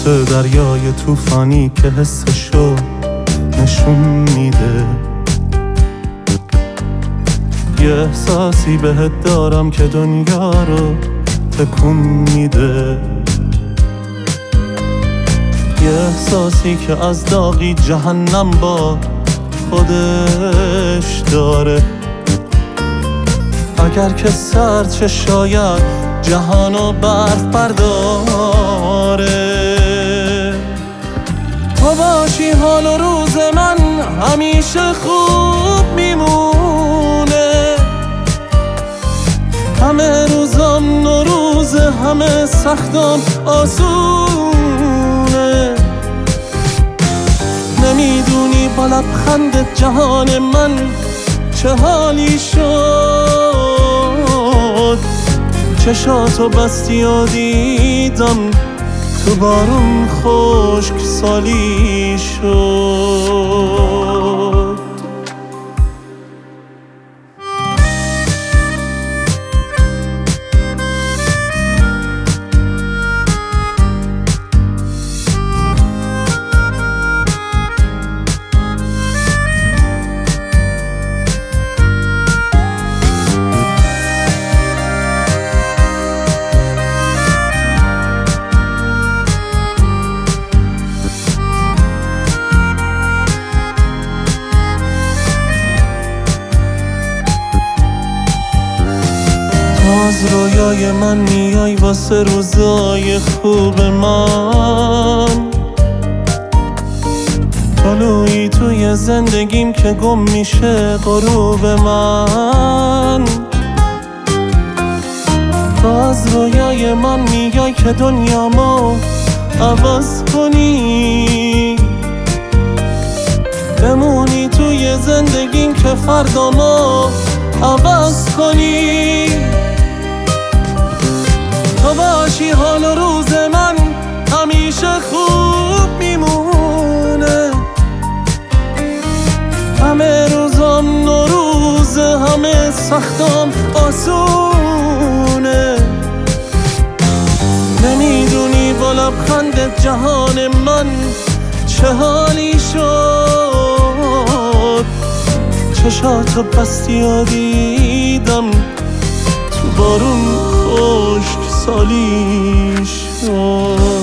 مثل دریای طوفانی که حسشو نشون میده. یه احساسی بهت دارم که دنیا رو تکون میده. یه احساسی که از داغی جهنم با خودش داره. اگر که سرد چه شاید جهانو برف برداره. تو باشی حال و روز من همیشه خوب میمونه. همه روزم نوروزه، همه سختم آسونه. نمیدونی با لبخندت جهان من چه حالی شد. چشاتو بستی و دیدم تو بارون خشک سالی شد. از رویای من میای واسه روزای خوب من. طلوعی توی زندگیم که گم میشه غروب من. تو از رویای من میای که دنیامو عوض کنی. بمونی توی زندگیم که فردامو عوض کنی. تو باشی حال و روز من همیشه خوب میمونه. همه روزم نوروزه، همه سختم آسونه. نمیدونی با لبخندت جهان من چه حالی شد. چشاتو بستی و دیدم تو بارون خشک سالی شد.